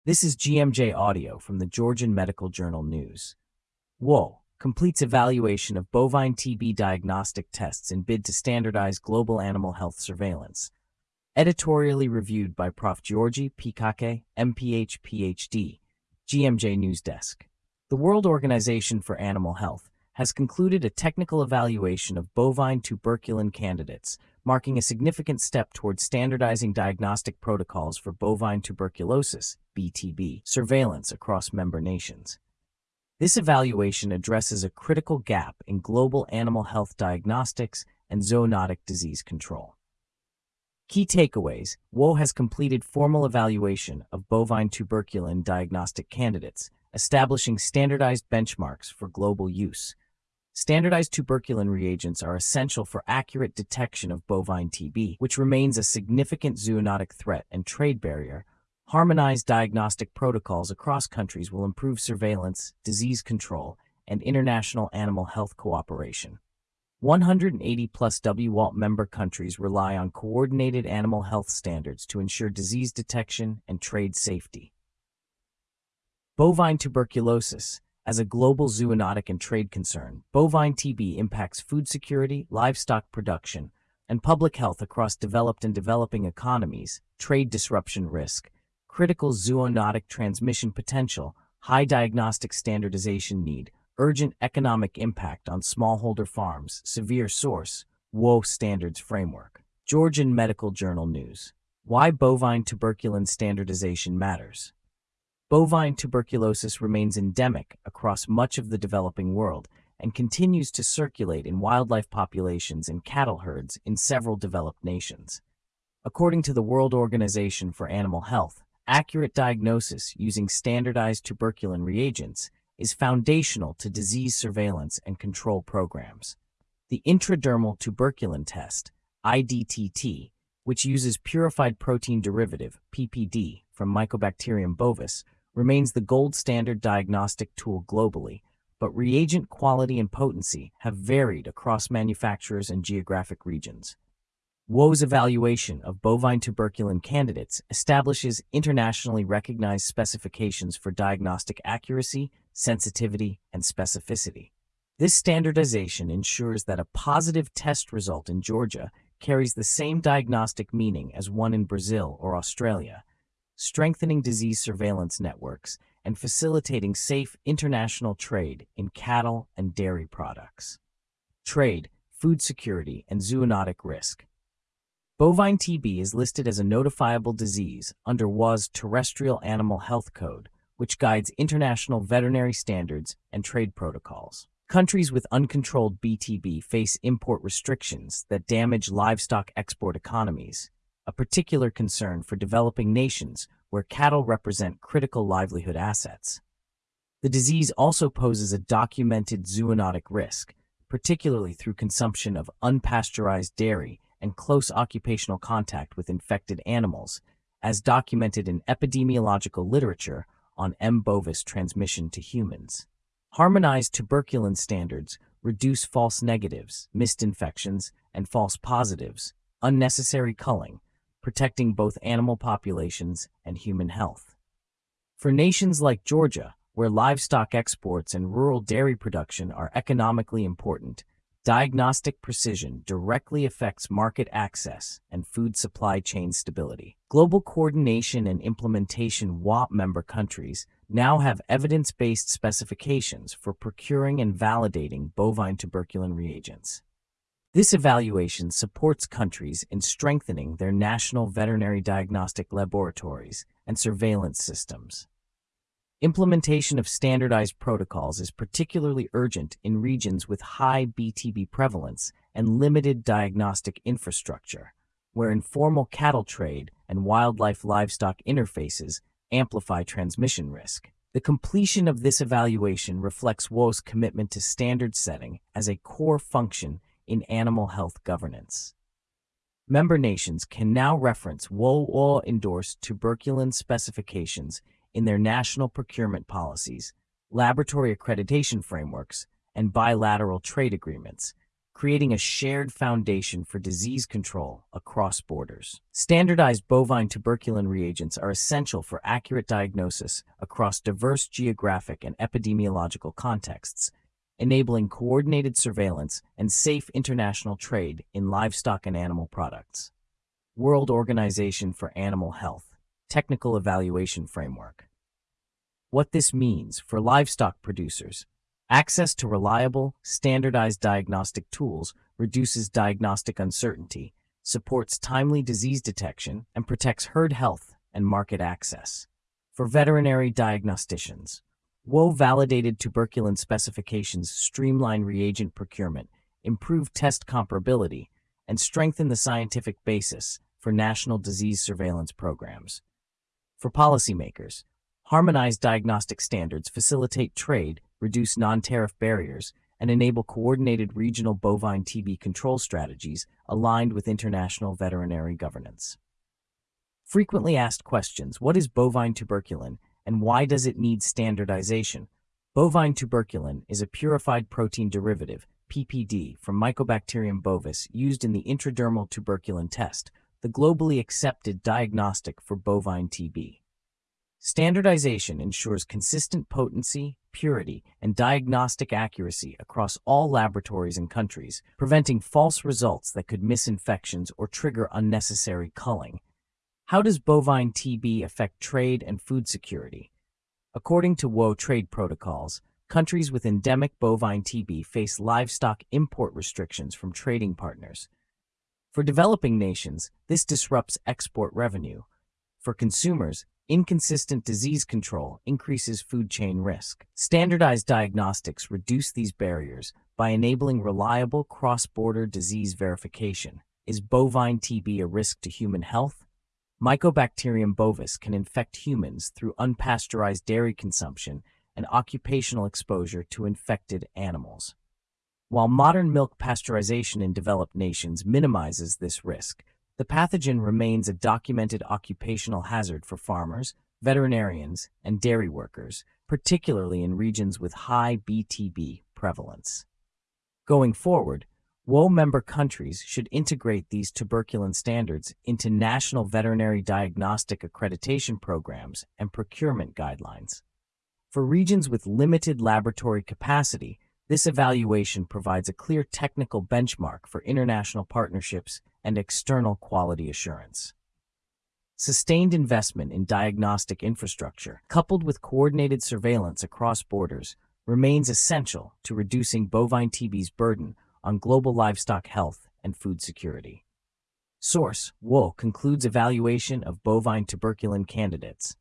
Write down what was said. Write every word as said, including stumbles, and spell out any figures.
This is G M J Audio from the Georgian Medical Journal News. W O completes evaluation of bovine T B diagnostic tests in bid to standardize global animal health surveillance. Editorially reviewed by Professor Georgi Pikake, M P H, P H D, G M J News Desk. The World Organization for Animal Health has concluded a technical evaluation of bovine tuberculin candidates, marking a significant step towards standardizing diagnostic protocols for bovine tuberculosis (B T B) surveillance across member nations. This evaluation addresses a critical gap in global animal health diagnostics and zoonotic disease control. Key takeaways: W O has completed formal evaluation of bovine tuberculin diagnostic candidates, establishing standardized benchmarks for global use. Standardized tuberculin reagents are essential for accurate detection of bovine T B, which remains a significant zoonotic threat and trade barrier. Harmonized diagnostic protocols across countries will improve surveillance, disease control, and international animal health cooperation. one hundred eighty plus W O member countries rely on coordinated animal health standards to ensure disease detection and trade safety. Bovine tuberculosis. As a global zoonotic and trade concern, bovine T B impacts food security, livestock production, and public health across developed and developing economies. Trade disruption risk, critical zoonotic transmission potential, high diagnostic standardization need, urgent economic impact on smallholder farms, severe source, W O standards framework. Georgian Medical Journal News. Why bovine tuberculin standardization matters. Bovine tuberculosis remains endemic across much of the developing world and continues to circulate in wildlife populations and cattle herds in several developed nations. According to the World Organization for Animal Health, accurate diagnosis using standardized tuberculin reagents is foundational to disease surveillance and control programs. The intradermal tuberculin test, I D T T, which uses purified protein derivative, P P D, from Mycobacterium bovis, remains the gold standard diagnostic tool globally, but reagent quality and potency have varied across manufacturers and geographic regions. W O's evaluation of bovine tuberculin candidates establishes internationally recognized specifications for diagnostic accuracy, sensitivity, and specificity. This standardization ensures that a positive test result in Georgia carries the same diagnostic meaning as one in Brazil or Australia, strengthening disease surveillance networks and facilitating safe international trade in cattle and dairy products. Trade, food security, and zoonotic risk. Bovine T B is listed as a notifiable disease under W O's Terrestrial Animal Health Code, which guides international veterinary standards and trade protocols. Countries with uncontrolled B T B face import restrictions that damage livestock export economies, a particular concern for developing nations where cattle represent critical livelihood assets. The disease also poses a documented zoonotic risk, particularly through consumption of unpasteurized dairy and close occupational contact with infected animals, as documented in epidemiological literature on M. bovis transmission to humans. Harmonized tuberculin standards reduce false negatives, missed infections, and false positives, unnecessary culling, protecting both animal populations and human health. For nations like Georgia, where livestock exports and rural dairy production are economically important, diagnostic precision directly affects market access and food supply chain stability. Global coordination and implementation. W O P member countries now have evidence-based specifications for procuring and validating bovine tuberculin reagents. This evaluation supports countries in strengthening their national veterinary diagnostic laboratories and surveillance systems. Implementation of standardized protocols is particularly urgent in regions with high B T B prevalence and limited diagnostic infrastructure, where informal cattle trade and wildlife-livestock interfaces amplify transmission risk. The completion of this evaluation reflects W O's commitment to standard setting as a core function in animal health governance. Member nations can now reference W O-endorsed tuberculin specifications in their national procurement policies, laboratory accreditation frameworks, and bilateral trade agreements, creating a shared foundation for disease control across borders. Standardized bovine tuberculin reagents are essential for accurate diagnosis across diverse geographic and epidemiological contexts, enabling coordinated surveillance and safe international trade in livestock and animal products. World Organization for Animal Health Technical Evaluation Framework. What this means for livestock producers: access to reliable, standardized diagnostic tools reduces diagnostic uncertainty, supports timely disease detection, and protects herd health and market access. For veterinary diagnosticians, W O validated tuberculin specifications streamline reagent procurement, improve test comparability, and strengthen the scientific basis for national disease surveillance programs. For policymakers, harmonized diagnostic standards facilitate trade, reduce non-tariff barriers, and enable coordinated regional bovine T B control strategies aligned with international veterinary governance. Frequently asked questions: what is bovine tuberculin, and why does it need standardization? Bovine tuberculin is a purified protein derivative, P P D, from Mycobacterium bovis used in the intradermal tuberculin test, the globally accepted diagnostic for bovine T B. Standardization ensures consistent potency, purity, and diagnostic accuracy across all laboratories and countries, preventing false results that could miss infections or trigger unnecessary culling. How does bovine T B affect trade and food security? According to W O trade protocols, countries with endemic bovine T B face livestock import restrictions from trading partners. For developing nations, this disrupts export revenue. For consumers, inconsistent disease control increases food chain risk. Standardized diagnostics reduce these barriers by enabling reliable cross-border disease verification. Is bovine T B a risk to human health? Mycobacterium bovis can infect humans through unpasteurized dairy consumption and occupational exposure to infected animals. While modern milk pasteurization in developed nations minimizes this risk, the pathogen remains a documented occupational hazard for farmers, veterinarians, and dairy workers, particularly in regions with high B T B prevalence. Going forward, W O member countries should integrate these tuberculin standards into national veterinary diagnostic accreditation programs and procurement guidelines. For regions with limited laboratory capacity, this evaluation provides a clear technical benchmark for international partnerships and external quality assurance. Sustained investment in diagnostic infrastructure, coupled with coordinated surveillance across borders, remains essential to reducing bovine T B's burden on global livestock health and food security. Source: W O concludes evaluation of bovine tuberculin candidates.